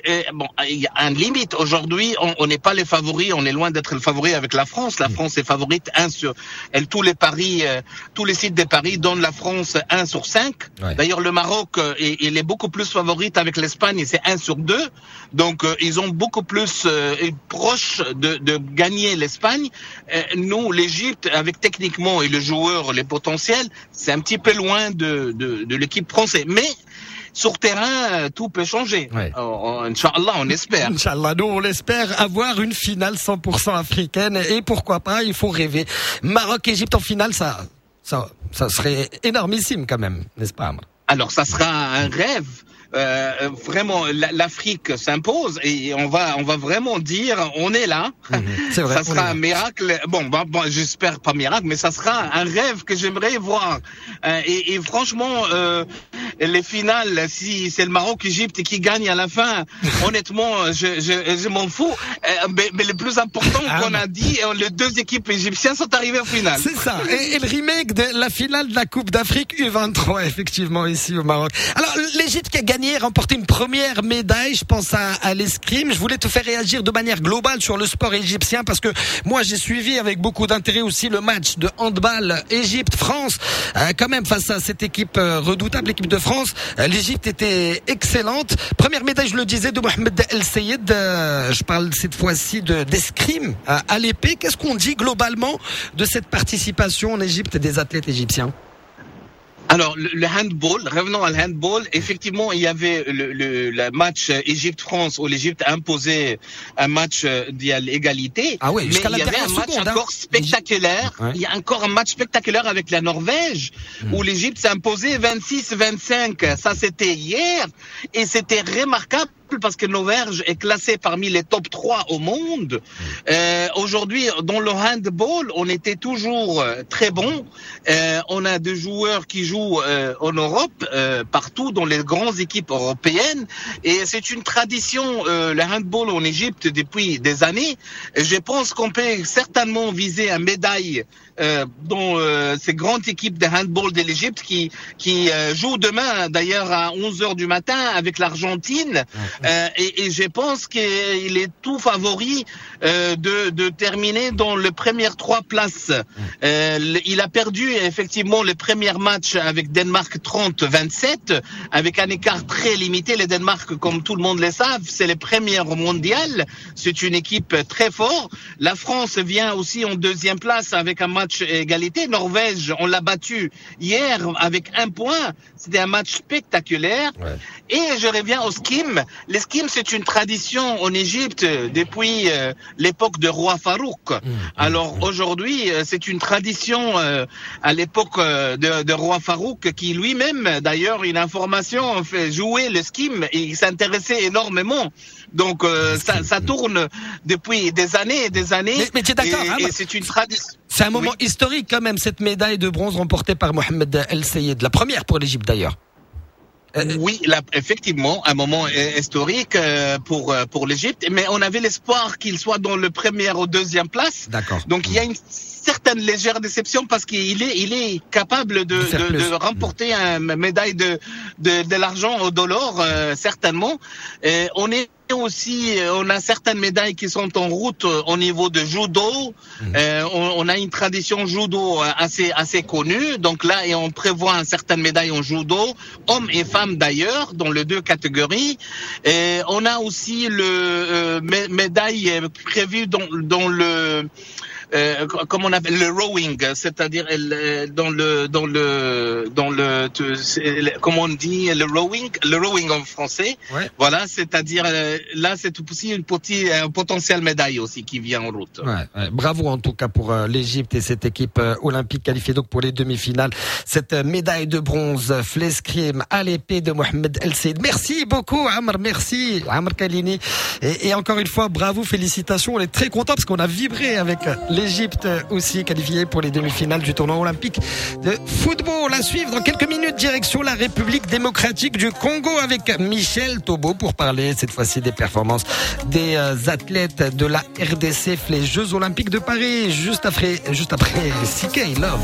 il y a un limite aujourd'hui. On n'est pas les favoris, on est loin d'être le favori avec la France. La France est favorite tous les paris, tous les sites des paris donnent la France 1 sur 5. D'ailleurs, le Maroc il est beaucoup plus favorite avec l'Espagne, c'est 1 sur 2. Donc ils ont beaucoup plus proche de gagner l'Espagne. Nous, l'Égypte, avec techniquement et le joueur, les potentiels, c'est un petit peu loin de l'équipe française. Mais sur terrain, tout peut changer. Inch'Allah, on espère. Inch'Allah, nous, on espère avoir une finale 100% africaine. Et pourquoi pas, il faut rêver. Maroc-Égypte en finale, ça serait énormissime quand même, n'est-ce pas? Alors, ça sera un rêve. Vraiment, l'Afrique s'impose et on va vraiment dire, on est là. C'est vrai, ça sera un miracle. Bon, j'espère pas miracle, mais ça sera un rêve que j'aimerais voir. Et franchement, les finales, si c'est le Maroc-Égypte qui gagne à la fin, honnêtement, je m'en fous. Mais le plus important qu'on a dit, les deux équipes égyptiennes sont arrivées en finale. C'est ça. Et le remake de la finale de la Coupe d'Afrique U23, effectivement, ici au Maroc. Alors, l'Égypte qui a gagné, remporté une première médaille, je pense à l'escrime. Je voulais te faire réagir de manière globale sur le sport égyptien parce que moi, j'ai suivi avec beaucoup d'intérêt aussi le match de handball Égypte-France. Quand même, face à cette équipe redoutable, l'équipe de France, l'Égypte était excellente. Première médaille, je le disais, de Mohamed El Sayed. Je parle cette fois-ci d'escrime à l'épée. Qu'est-ce qu'on dit globalement de cette participation en Égypte des athlètes égyptiens? Alors, le handball, revenons à handball. Effectivement, il y avait le match Égypte-France où l'Égypte a imposé un match à l'égalité. Ah oui, mais il y avait un match encore spectaculaire. Ouais. Il y a encore un match spectaculaire avec la Norvège où l'Égypte s'est imposée 26-25. Ça, c'était hier et c'était remarquable parce que Norvège est classée parmi les top 3 au monde. Aujourd'hui, dans le handball, on était toujours très bon. On a des joueurs qui jouent en Europe, partout dans les grandes équipes européennes. Et c'est une tradition, le handball en Égypte depuis des années. Et je pense qu'on peut certainement viser une médaille dans ces grandes équipes de handball de l'Égypte qui jouent demain, d'ailleurs, à 11h du matin avec l'Argentine. Et je pense qu'il est tout favori de terminer dans les premières 3 places. Il a perdu effectivement le premier match avec Danemark 30-27, avec un écart très limité. Le Danemark, comme tout le monde le sait, c'est le premier au mondial. C'est une équipe très forte. La France vient aussi en 2e place avec un match égalité. Norvège, on l'a battu hier avec 1 point. C'était un match spectaculaire. Ouais. Et je reviens au skim. L'escrime, c'est une tradition en Égypte depuis l'époque de roi Farouk. Alors aujourd'hui, c'est une tradition à l'époque de roi Farouk qui lui-même, d'ailleurs, une information, fait jouer le skim et il s'intéressait énormément. Donc ça tourne depuis des années et des années. Mais tu es d'accord, et c'est une tradition. C'est un moment historique quand même, cette médaille de bronze remportée par Mohamed El Sayed, la première pour l'Égypte d'ailleurs. Oui, effectivement, un moment historique pour l'Égypte, mais on avait l'espoir qu'il soit dans le premier ou 2e place. D'accord. Donc il y a une certaine légère déception parce qu'il est capable de remporter une médaille de l'argent au dollar, certainement. On a certaines médailles qui sont en route au niveau de judo. On a une tradition judo assez connue. Donc là, et on prévoit certaines médailles en judo, hommes et femmes d'ailleurs, dans les 2 catégories. Et on a aussi le médaille prévue dans le comment on appelle le rowing, c'est-à-dire comment on dit le rowing en français. Ouais. Voilà, c'est-à-dire là c'est aussi un potentiel médaille aussi qui vient en route. Ouais. Bravo en tout cas pour l'Égypte et cette équipe olympique qualifiée donc pour les demi-finales. Cette médaille de bronze l'escrime à l'épée de Mohamed El Sayed. Merci beaucoup Amr, merci Amr Kalini et encore une fois bravo, félicitations. On est très contents parce qu'on a vibré avec l'Égypte aussi qualifiée pour les demi-finales du tournoi olympique de football. À suivre dans quelques minutes, direction la République démocratique du Congo avec Michel Tobo pour parler cette fois-ci des performances des athlètes de la RDC, les Jeux olympiques de Paris, juste après CK Love.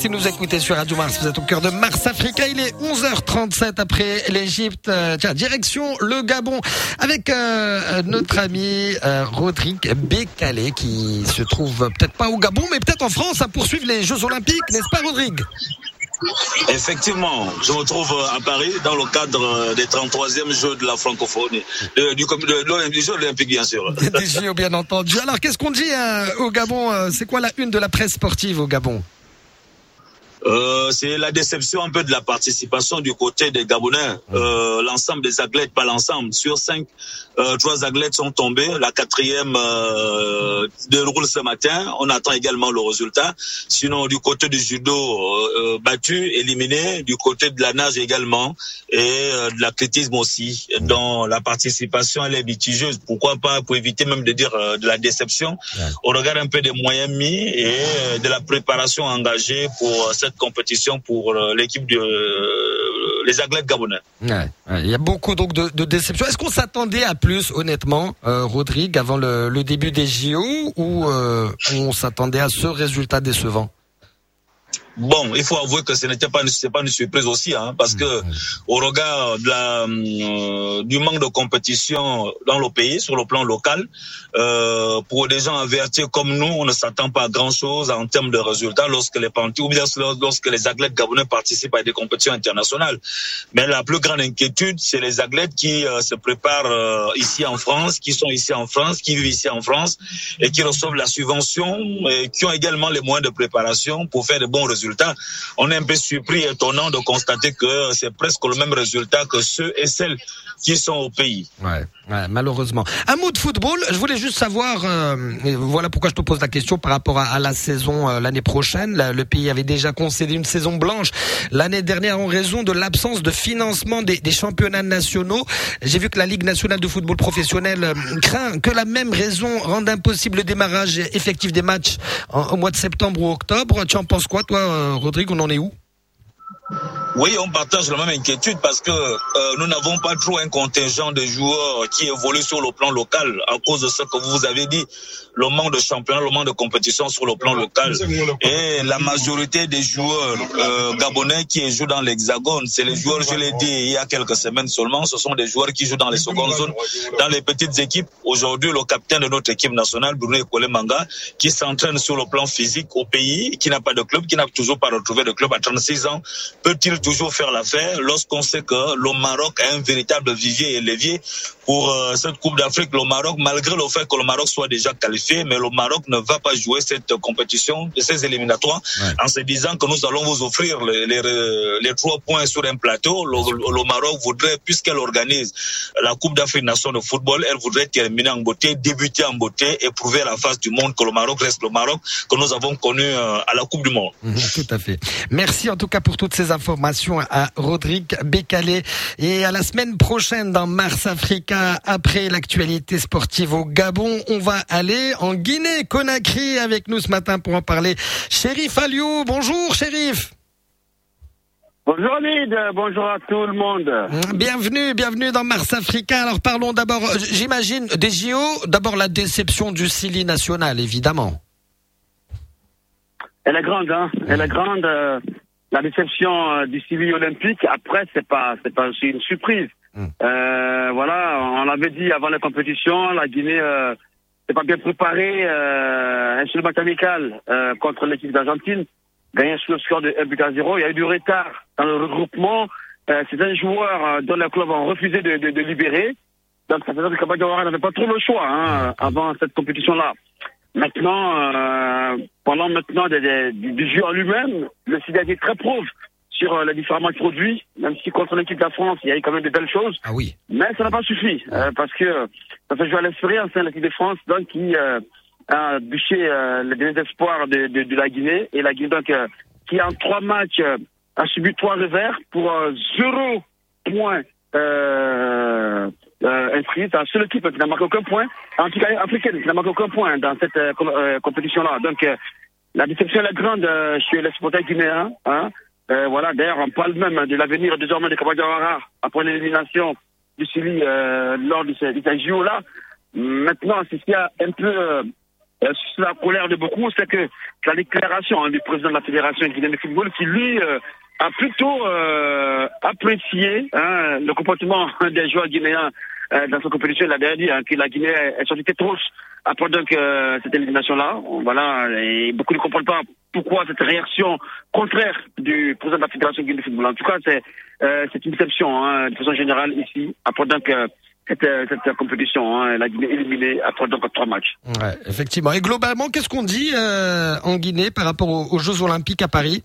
Merci de nous écouter sur Radio Mars. Vous êtes au cœur de Mars Africa. Il est 11h37 après l'Égypte. Tiens, direction le Gabon avec notre ami Rodrigue Bekale qui se trouve peut-être pas au Gabon, mais peut-être en France à poursuivre les Jeux Olympiques, n'est-ce pas, Rodrigue? Effectivement, je me trouve à Paris dans le cadre des 33e Jeux de la francophonie, du Jeux olympiques bien sûr. Des Jeux bien entendu. Alors qu'est-ce qu'on dit au Gabon? C'est quoi la une de la presse sportive au Gabon? C'est la déception un peu de la participation du côté des Gabonais. L'ensemble des athlètes, pas l'ensemble. Sur 5, 3 athlètes sont tombés. La 4e déroule ce matin. On attend également le résultat. Sinon, du côté du judo, battu, éliminé. Du côté de la nage également. Et de l'athlétisme aussi. Dont la participation, elle est mitigieuse. Pourquoi pas, pour éviter même de dire de la déception. On regarde un peu des moyens mis et de la préparation engagée pour cette compétition pour l'équipe les athlètes gabonais. Il y a beaucoup donc de déceptions. Est-ce qu'on s'attendait à plus, honnêtement, Rodrigue, avant le début des JO, ou on s'attendait à ce résultat décevant? Bon, il faut avouer que c'est pas une surprise aussi, parce que au regard de du manque de compétition dans le pays sur le plan local, pour des gens avertis comme nous, on ne s'attend pas à grand chose en termes de résultats lorsque les athlètes gabonais participent à des compétitions internationales. Mais la plus grande inquiétude, c'est les athlètes qui se préparent ici en France, qui sont ici en France, qui vivent ici en France et qui reçoivent la subvention et qui ont également les moyens de préparation pour faire de bons résultats. On est un peu surpris et étonnant de constater que c'est presque le même résultat que ceux et celles qui sont au pays. Ouais, malheureusement. Un mot de football, je voulais juste savoir, voilà pourquoi je te pose la question par rapport à la saison l'année prochaine. Le pays avait déjà concédé une saison blanche l'année dernière en raison de l'absence de financement des championnats nationaux. J'ai vu que la Ligue nationale de football professionnel craint que la même raison rende impossible le démarrage effectif des matchs au mois de septembre ou octobre. Tu en penses quoi, toi, Rodrigue? On en est où? Oui, on partage la même inquiétude parce que nous n'avons pas trop un contingent de joueurs qui évoluent sur le plan local à cause de ce que vous avez dit, le manque de championnat, le manque de compétition sur le plan local. Et la majorité des joueurs gabonais qui jouent dans l'Hexagone, c'est les joueurs, je l'ai dit il y a quelques semaines seulement, ce sont des joueurs qui jouent dans les secondes zones, dans les petites équipes. Aujourd'hui, le capitaine de notre équipe nationale, Bruno Ekole Manga, qui s'entraîne sur le plan physique au pays, qui n'a pas de club, qui n'a toujours pas retrouvé de club à 36 ans, peut-il toujours faire l'affaire lorsqu'on sait que le Maroc a un véritable vivier et levier pour cette Coupe d'Afrique? Le Maroc, malgré le fait que le Maroc soit déjà qualifié, mais le Maroc ne va pas jouer cette compétition, ces éliminatoires, en se disant que nous allons vous offrir les 3 points sur un plateau. Le Maroc voudrait, puisqu'elle organise la Coupe d'Afrique Nation de football, elle voudrait terminer en beauté, débuter en beauté et prouver à la face du monde que le Maroc reste le Maroc que nous avons connu à la Coupe du Monde. Tout à fait. Merci en tout cas pour toutes ces informations à Rodrigue Bekale, et à la semaine prochaine dans Mars Africa. Après l'actualité sportive au Gabon, on va aller en Guinée-Conakry. Avec nous ce matin pour en parler, Chérif Aliou. Bonjour Chérif. Bonjour Lyd, bonjour à tout le monde. Bienvenue dans Mars Africa. Alors parlons d'abord, j'imagine, des JO. D'abord la déception du Sili national, évidemment. Elle est grande, Elle est grande. La déception du Sili olympique. Après, c'est pas aussi une surprise. Voilà, on l'avait dit avant la compétition, la Guinée s'est pas bien préparée. Un seul match amical contre l'équipe d'Argentine, gagné sur le score de 1-0. Il y a eu du retard dans le regroupement. Certains joueurs dont les clubs ont refusé de libérer. Donc ça fait que Kabadiawara n'avait pas trop le choix avant cette compétition-là. Maintenant, pendant du jeu en lui-même, le Sili a été très pauvre sur les différents matchs produits, même si contre l'équipe de la France, il y a eu quand même de belles choses. Ah oui. Mais ça n'a pas suffi, parce que ça fait jouer à l'expérience, l'équipe de France, donc qui a bûché les derniers espoirs de la Guinée, et la Guinée donc qui en 3 matchs a subi 3 revers pour 0 point inscrit. C'est la seule équipe qui n'a marqué aucun point, en tout cas africaine, qui n'a marqué aucun point dans cette compétition-là. Donc la déception est grande chez les supporters guinéens. Voilà, d'ailleurs, on parle même de l'avenir désormais de Kabadiawara après l'élimination du Sili lors de ces JO-là. Maintenant, c'est ce qui a un peu sur la colère de beaucoup, c'est que la déclaration du président de la Fédération guinéenne de football qui, lui, a plutôt apprécié le comportement des joueurs guinéens dans cette compétition. Il a déjà dit que la Guinée est sortie tête rouge après donc cette élimination-là. Voilà, et beaucoup ne comprennent pas pourquoi cette réaction contraire du président de la Fédération guinéenne de football. En tout cas, c'est une déception de façon générale ici après donc cette compétition. La Guinée éliminée après donc 3 matchs. Ouais, effectivement. Et globalement, qu'est-ce qu'on dit en Guinée par rapport aux Jeux Olympiques à Paris?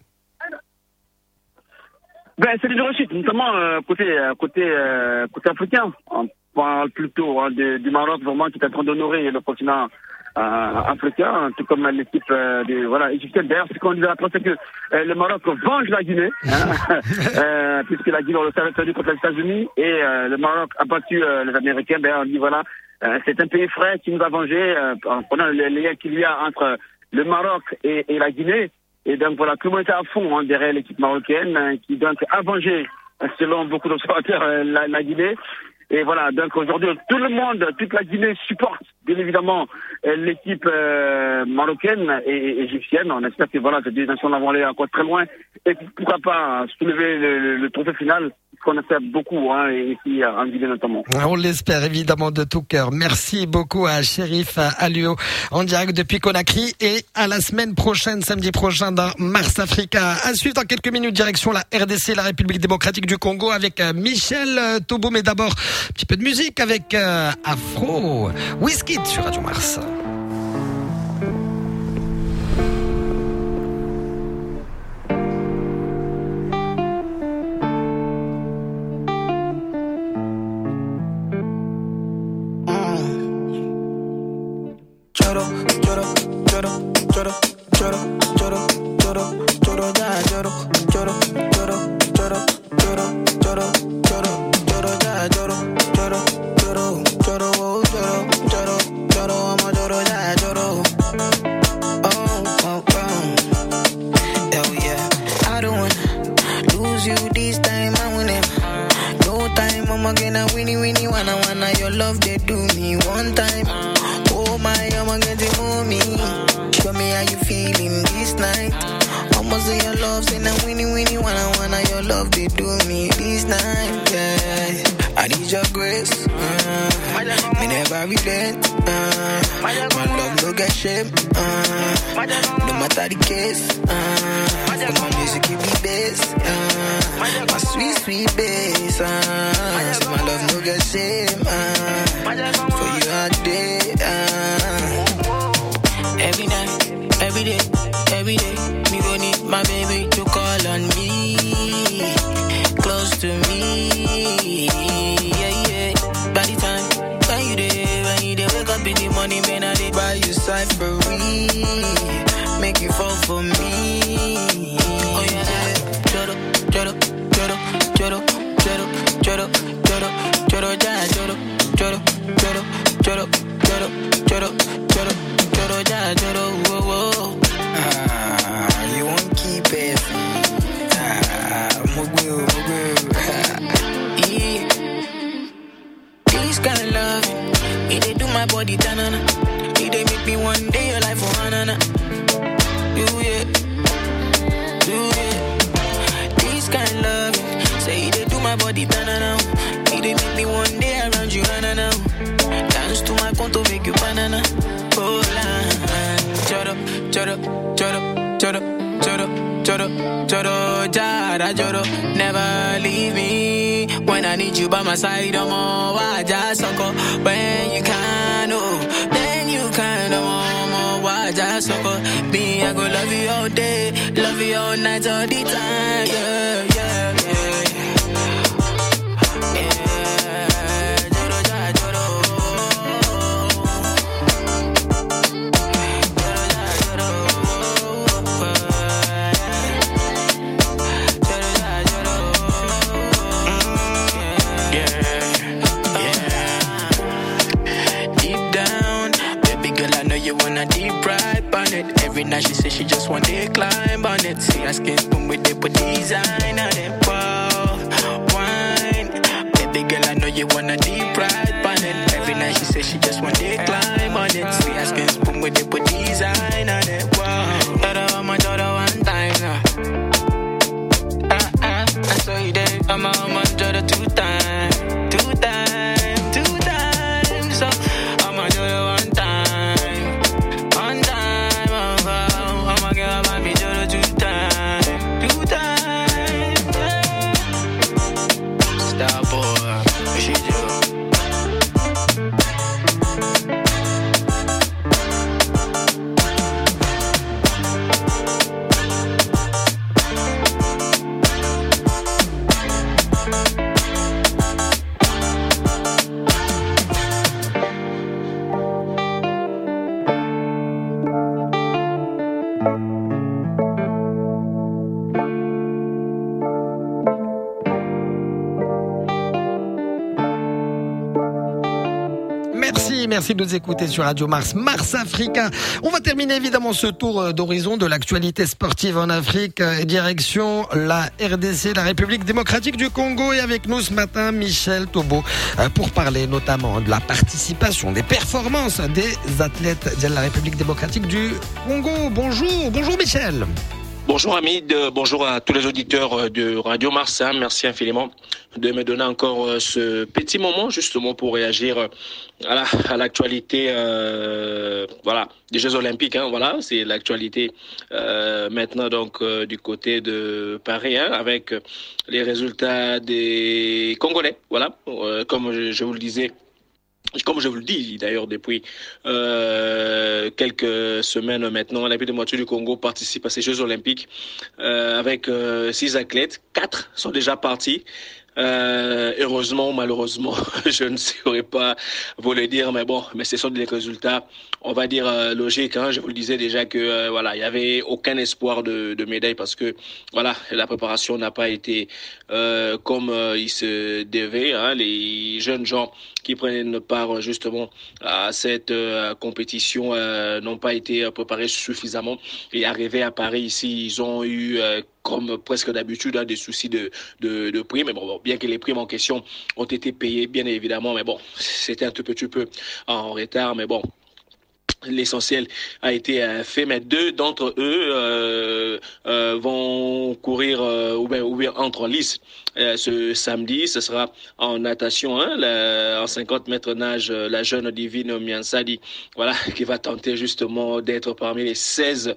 C'est une réussite, notamment côté africain. On parle plutôt du Maroc vraiment qui est en train d'honorer le continent africain, tout comme l'équipe égyptienne. D'ailleurs, ce qu'on disait après, c'est que le Maroc venge la Guinée, puisque la Guinée, on le savait, perdu contre les États-Unis, et le Maroc a battu les Américains. D'ailleurs, on dit c'est un pays frère qui nous a vengé pendant les liens qu'il y a entre le Maroc et la Guinée. Et donc voilà, tout le monde était à fond derrière l'équipe marocaine qui donc a vengé, selon beaucoup d'observateurs, la Guinée. Et voilà, donc aujourd'hui, tout le monde, toute la Guinée supporte bien évidemment l'équipe marocaine et égyptienne. On espère que voilà, ces deux nations-là vont aller encore très loin et pourquoi pas soulever le trophée final qu'on espère beaucoup ici en Guinée notamment. On l'espère évidemment de tout cœur. Merci beaucoup à Chérif Alluo en direct depuis Conakry et à la semaine prochaine, samedi prochain dans Mars Africa. À suivre dans quelques minutes, direction la RDC, la République démocratique du Congo avec Michel Tobo. Mais d'abord, un petit peu de musique avec Afro Wizkid sur Radio Mars. Never leave me when I need you by my side. I'm all why just sucker when you can, then you kind of why just sucker. Me, I go love you all day, love you all night, all the time. Yeah, yeah, yeah. Every night she says she just want to climb on it. See her skin spoon with it, put design on it. Wow, wine. Baby girl, I know you wanna deep ride. morning. Every night she says she just want to climb on it. See, I spin spoon with it, put design on it. Wow. Daughter, my daughter one time now. I saw you there. I'm a daughter two times. Two times. So I'm a daughter one time. One time. I'm a girl, I'm a daughter two times. Two times. Star boy, what she do? Merci de nous écouter sur Radio Mars, Mars Africa. On va terminer évidemment ce tour d'horizon de l'actualité sportive en Afrique. Direction la RDC, la République démocratique du Congo. Et avec nous ce matin, Michel Tobo, pour parler notamment de la participation, des performances des athlètes de la République démocratique du Congo. Bonjour Michel. Bonjour Hamid, bonjour à tous les auditeurs de Radio Mars. Merci infiniment de me donner encore ce petit moment justement pour réagir à l'actualité des Jeux Olympiques. Voilà, c'est l'actualité maintenant donc du côté de Paris avec les résultats des Congolais. Voilà, comme je vous le disais. Comme je vous le dis d'ailleurs depuis quelques semaines maintenant, la République démocratique du Congo participe à ces Jeux Olympiques avec 6 athlètes. 4 sont déjà partis. Heureusement, malheureusement, je ne saurais pas vous le dire, mais ce sont des résultats, on va dire logiques. Je vous le disais déjà que il y avait aucun espoir de médaille parce que la préparation n'a pas été comme il se devait. Les jeunes gens qui prennent part justement à cette compétition n'ont pas été préparés suffisamment et arrivés à Paris ici, ils ont eu comme presque d'habitude des soucis de prix, mais bien que les primes en question ont été payées bien évidemment, mais c'était un tout petit peu en retard, mais l'essentiel a été fait, mais 2 d'entre eux vont courir ou bien entre en lice ce samedi. Ce sera en natation, en 50 mètres nage, la jeune Divine Miansadi, qui va tenter justement d'être parmi les 16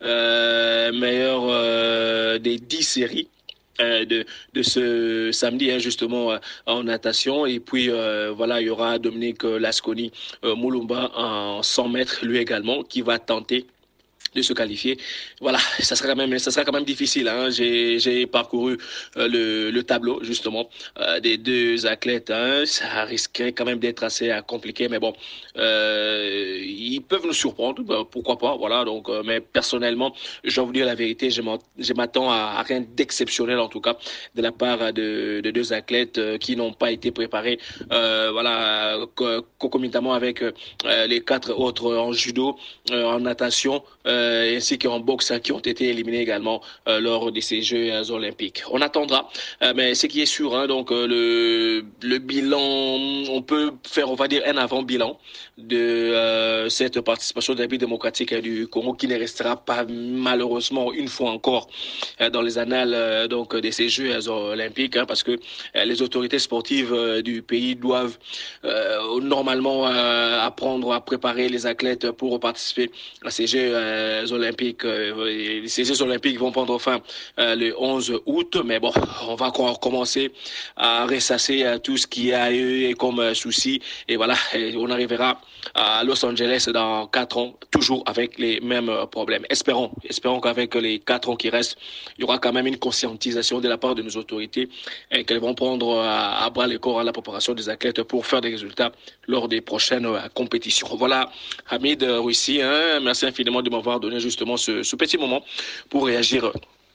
meilleurs des 10 séries de ce samedi justement en natation. Et puis il y aura Dominique Lasconi Moulumba en 100 mètres lui également qui va tenter de se qualifier. Ça sera quand même difficile. J'ai parcouru le tableau justement des 2 athlètes. Ça risquerait quand même d'être assez compliqué, mais ils peuvent nous surprendre, pourquoi pas. Mais personnellement, je dois vous dire la vérité, je m'attends à rien d'exceptionnel en tout cas de la part de 2 athlètes qui n'ont pas été préparés concomitamment avec les 4 autres en judo, en natation, ainsi qu'en boxe qui ont été éliminés également lors de ces Jeux Olympiques. On attendra, mais ce qui est sûr, le bilan, on peut faire, on va dire, un avant-bilan de cette participation de la République démocratique du Congo qui ne restera pas malheureusement une fois encore dans les annales de ces Jeux Olympiques, parce que les autorités sportives du pays doivent normalement apprendre à préparer les athlètes pour participer à ces Jeux Olympiques. Ces Jeux Olympiques vont prendre fin le 11 août, mais on va commencer à ressasser tout ce qu'il y a eu comme souci, et on arrivera à Los Angeles dans 4 ans, toujours avec les mêmes problèmes. Espérons qu'avec les 4 ans qui restent, il y aura quand même une conscientisation de la part de nos autorités et qu'elles vont prendre à bras le corps la préparation des athlètes pour faire des résultats lors des prochaines compétitions. Voilà, Hamid Russi, merci infiniment de m'avoir donné justement ce petit moment pour réagir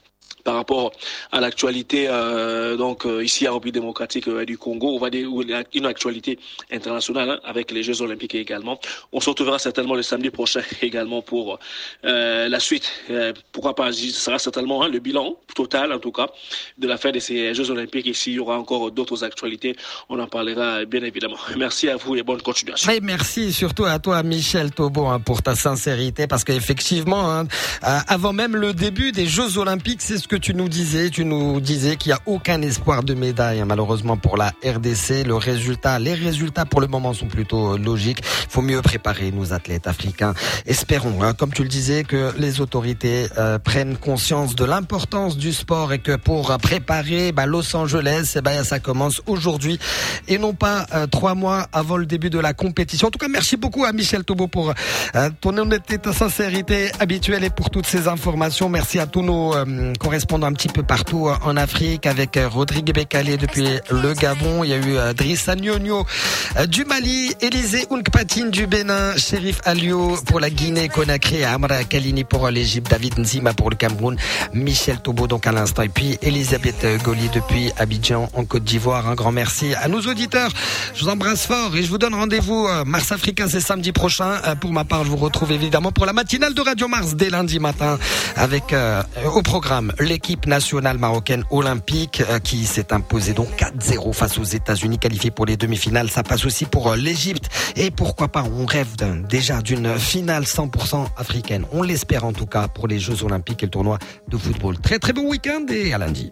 par rapport à l'actualité ici à République démocratique du Congo, on va dire une actualité internationale avec les Jeux Olympiques également. On se retrouvera certainement le samedi prochain également pour la suite. Pourquoi pas, ce sera certainement le bilan total en tout cas de la fin de ces Jeux Olympiques, et s'il y aura encore d'autres actualités, on en parlera bien évidemment. Merci à vous et bonne continuation. Et merci surtout à toi Michel Taubo pour ta sincérité, parce qu'effectivement avant même le début des Jeux Olympiques, c'est ce que tu nous disais qu'il n'y a aucun espoir de médaille malheureusement pour la RDC. Les résultats pour le moment sont plutôt logiques. Il faut mieux préparer nos athlètes africains. Espérons, comme tu le disais, que les autorités prennent conscience de l'importance du sport, et que pour préparer Los Angeles, ça commence aujourd'hui et non pas 3 mois avant le début de la compétition. En tout cas, merci beaucoup à Michel Taubo pour ton honnêteté, ta sincérité habituelle et pour toutes ces informations. Merci à tous nos correspondants un petit peu partout en Afrique, avec Rodrigue Bekale depuis le Gabon. Il y a eu Drissa Nyonyo du Mali, Élisée Ounkpatine du Bénin, Chérif Alio pour la Guinée-Conakry, Amra Kalini pour l'Égypte, David Nzima pour le Cameroun, Michel Taubo donc à l'instant, et puis Elisabeth Goli depuis Abidjan en Côte d'Ivoire. Un grand merci à nos auditeurs. Je vous embrasse fort et je vous donne rendez-vous Mars Africain, c'est samedi prochain. Pour ma part, je vous retrouve évidemment pour la matinale de Radio Mars dès lundi matin avec au programme l'équipe nationale marocaine olympique qui s'est imposée donc 4-0 face aux États-Unis, qualifiée pour les demi-finales. Ça passe aussi pour l'Égypte, et pourquoi pas, on rêve déjà d'une finale 100% africaine. On l'espère en tout cas pour les Jeux Olympiques et le tournoi de football. Très très bon week-end et à lundi.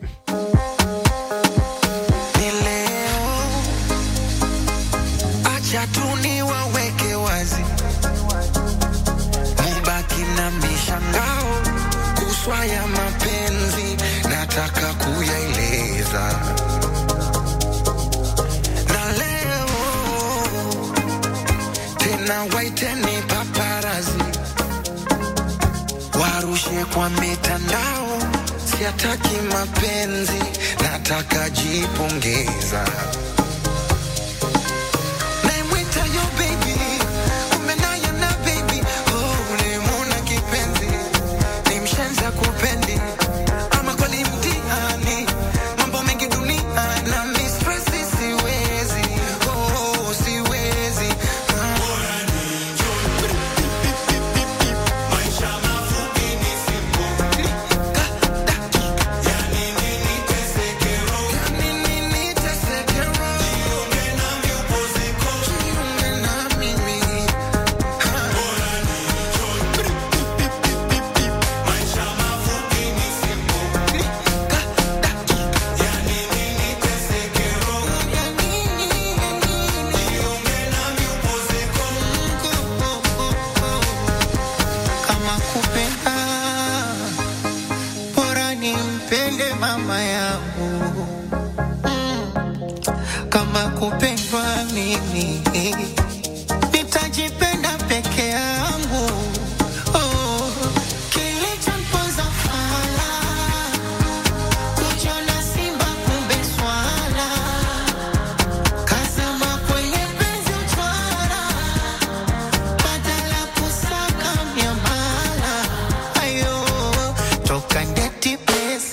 Chatuni waweke wazi, mubaki na mishangao, kuswa ya mapenzi nataka kuyaeleza. Na leo tena waiteni paparazi, warushe kwa mitandao, siataki mapenzi nataka jipongeza.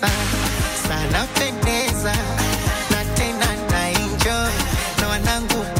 Sana pendeza na tena na enjoy na wanangu